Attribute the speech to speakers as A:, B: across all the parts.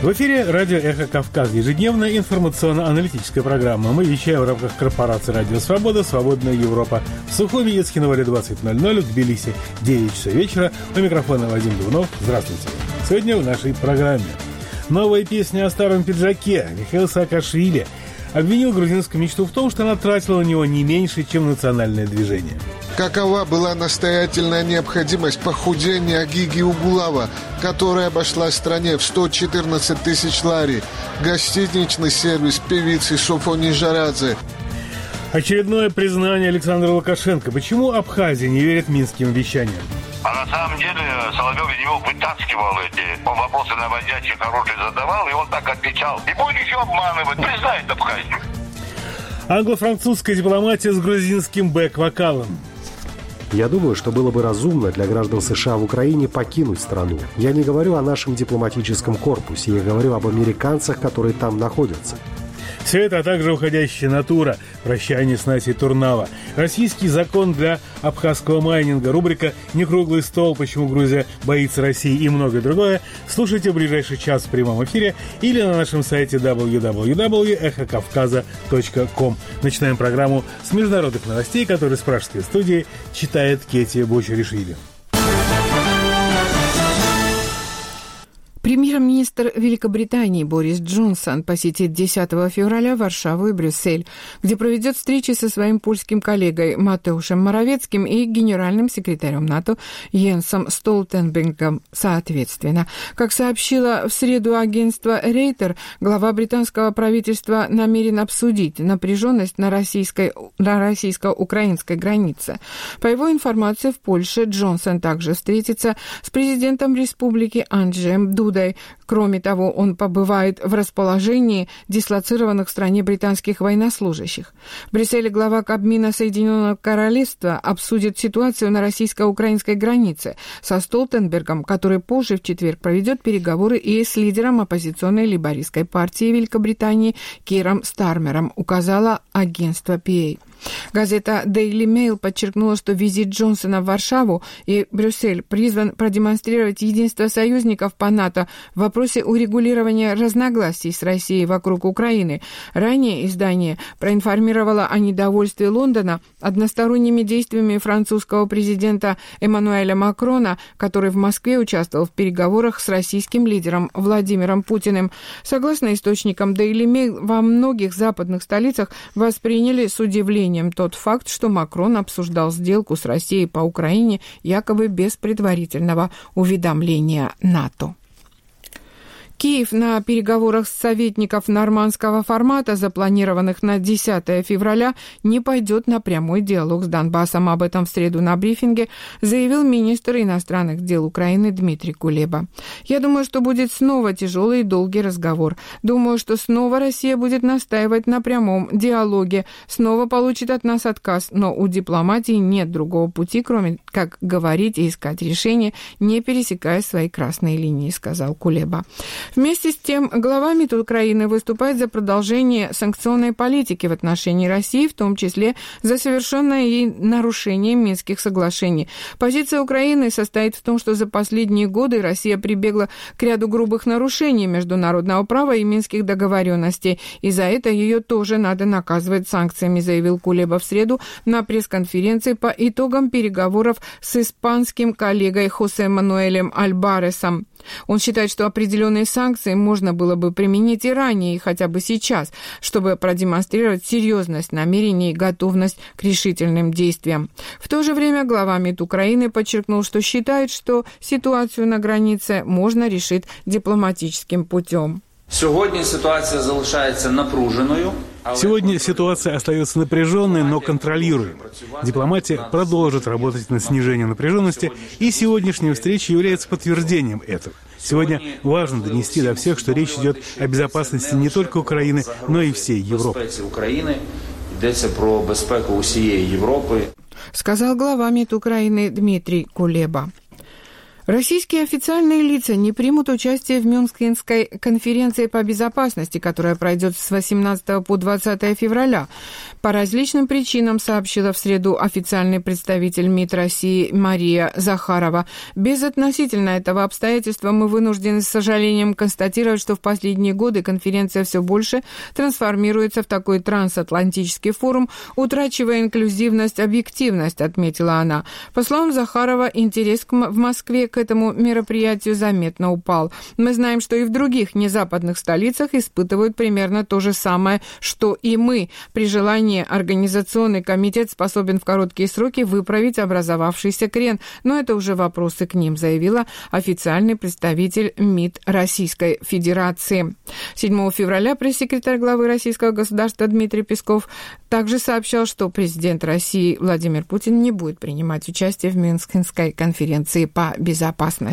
A: В эфире радио «Эхо Кавказа», ежедневная информационно-аналитическая программа. Мы вещаем в рамках корпорации «Радио Свобода», «Свободная Европа». В Сухуми-Ецке на Воле 20:00, в Тбилиси 9 часов вечера. У микрофона Вадим Дубнов. Здравствуйте. Сегодня в нашей программе новая песня о старом пиджаке. Михаил Саакашвили обвинил грузинскую мечту в том, что она тратила на него не меньше, чем национальное движение.
B: Какова была настоятельная необходимость похудения Гиги Угулава, которая обошлась стране в 114 тысяч лари, гостиничный сервис певицы Софони Жарадзе.
A: Очередное признание Александра Лукашенко. Почему Абхазия не верит минским обещаниям?
C: А на самом деле Соловьев из него вытаскивал он вопросы наводящие, хорошие задавал, и он так отвечал. И будет еще обманывать, признает Абхазию.
A: Англо-французская дипломатия с грузинским бэк-вокалом.
D: Я думаю, что было бы разумно для граждан США в Украине покинуть страну. Я не говорю о нашем дипломатическом корпусе, я говорю об американцах, которые там находятся.
A: Все это, а также уходящая натура, прощание с Насей Турнава, российский закон для абхазского майнинга, рубрика «Некруглый стол. Почему Грузия боится России» и многое другое слушайте в ближайший час в прямом эфире или на нашем сайте www.ekhokavkaza.com. Начинаем программу с международных новостей, которые с пражской студии читает Кетия Бочаришвили.
E: Премьер-министр Великобритании Борис Джонсон посетит 10 февраля Варшаву и Брюссель, где проведет встречи со своим польским коллегой Матеушем Моровецким и генеральным секретарем НАТО Йенсом Столтенбергом соответственно. Как сообщило в среду агентство Рейтер, глава британского правительства намерен обсудить напряженность на российско-украинской границе. По его информации, в Польше Джонсон также встретится с президентом республики Анджеем Дудой. Кроме того, он побывает в расположении дислоцированных в стране британских военнослужащих. В Брюсселе глава Кабмина Соединенного Королевства обсудит ситуацию на российско-украинской границе со Столтенбергом, который позже в четверг проведет переговоры и с лидером оппозиционной лейбористской партии Великобритании Киром Стармером, указало агентство PA. Газета Daily Mail подчеркнула, что визит Джонсона в Варшаву и Брюссель призван продемонстрировать единство союзников по НАТО в вопросе урегулирования разногласий с Россией вокруг Украины. Ранее издание проинформировало о недовольстве Лондона односторонними действиями французского президента Эммануэля Макрона, который в Москве участвовал в переговорах с российским лидером Владимиром Путиным. Согласно источникам Daily Mail, во многих западных столицах восприняли с удивлением тот факт, что Макрон обсуждал сделку с Россией по Украине якобы без предварительного уведомления НАТО. Киев на переговорах советников нормандского формата, запланированных на 10 февраля, не пойдет на прямой диалог с Донбассом. Об этом в среду на брифинге заявил министр иностранных дел Украины Дмитрий Кулеба. «Я думаю, что будет снова тяжелый и долгий разговор. Думаю, что снова Россия будет настаивать на прямом диалоге, снова получит от нас отказ, но у дипломатии нет другого пути, кроме как говорить и искать решение, не пересекая свои красные линии», сказал Кулеба. Вместе с тем, глава МИД Украины выступает за продолжение санкционной политики в отношении России, в том числе за совершенное ей нарушение Минских соглашений. Позиция Украины состоит в том, что за последние годы Россия прибегла к ряду грубых нарушений международного права и минских договоренностей, и за это ее тоже надо наказывать санкциями, заявил Кулеба в среду на пресс-конференции по итогам переговоров с испанским коллегой Хосе Мануэлем Альбаресом. Он считает, что определенные санкции можно было бы применить и ранее, и хотя бы сейчас, чтобы продемонстрировать серьезность намерений и готовность к решительным действиям. В то же время глава МИД Украины подчеркнул, что считает, что ситуацию на границе можно решить дипломатическим путем.
F: Сегодня ситуация остается напряженной, но контролируемой.
A: Дипломатия продолжит работать над снижением напряженности, и сегодняшняя встреча является подтверждением этого. Сегодня важно донести до всех, что речь идет о безопасности не только Украины, но и всей Европы.
F: Йдеться про безпеку усієї Європи,
E: сказал глава МИД Украины Дмитрий Кулеба. Российские официальные лица не примут участие в Мюнхенской конференции по безопасности, которая пройдет с 18 по 20 февраля. По различным причинам, сообщила в среду официальный представитель МИД России Мария Захарова. Безотносительно этого обстоятельства мы вынуждены с сожалением констатировать, что в последние годы конференция все больше трансформируется в такой трансатлантический форум, утрачивая инклюзивность, объективность, отметила она. По словам Захарова, интерес в Москве к этому мероприятию заметно упал. Мы знаем, что и в других незападных столицах испытывают примерно то же самое, что и мы. При желании организационный комитет способен в короткие сроки выправить образовавшийся крен, но это уже вопросы к ним, заявила официальный представитель МИД Российской Федерации. 7 февраля пресс-секретарь главы российского государства Дмитрий Песков также сообщал, что президент России Владимир Путин не будет принимать участие в Мюнхенской конференции по безопасности.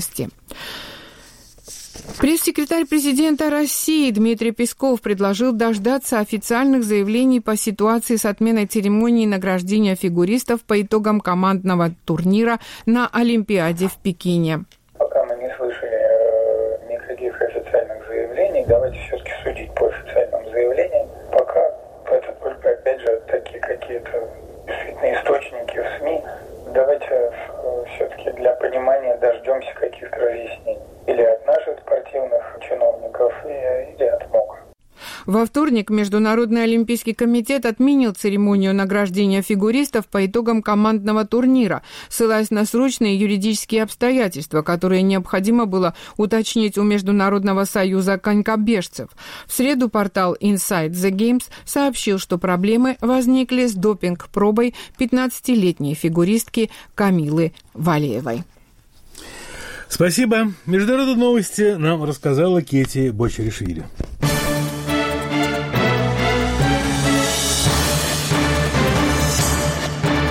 E: Пресс-секретарь президента России Дмитрий Песков предложил дождаться официальных заявлений по ситуации с отменой церемонии награждения фигуристов по итогам командного турнира на Олимпиаде в Пекине.
G: Пока мы не слышали никаких официальных заявлений, давайте все-таки судить по официальным заявлениям. Пока это только, опять же, такие какие-то действительно источники в СМИ. Давайте все-таки для понимания дождемся каких-то разъяснений. Или от наших спортивных чиновников, или от МОК.
E: Во вторник Международный олимпийский комитет отменил церемонию награждения фигуристов по итогам командного турнира, ссылаясь на срочные юридические обстоятельства, которые необходимо было уточнить у Международного союза конькобежцев. В среду портал Inside the Games сообщил, что проблемы возникли с допинг-пробой 15-летней фигуристки Камилы Валеевой.
A: Спасибо. Международные новости нам рассказала Кети Бочаришвили.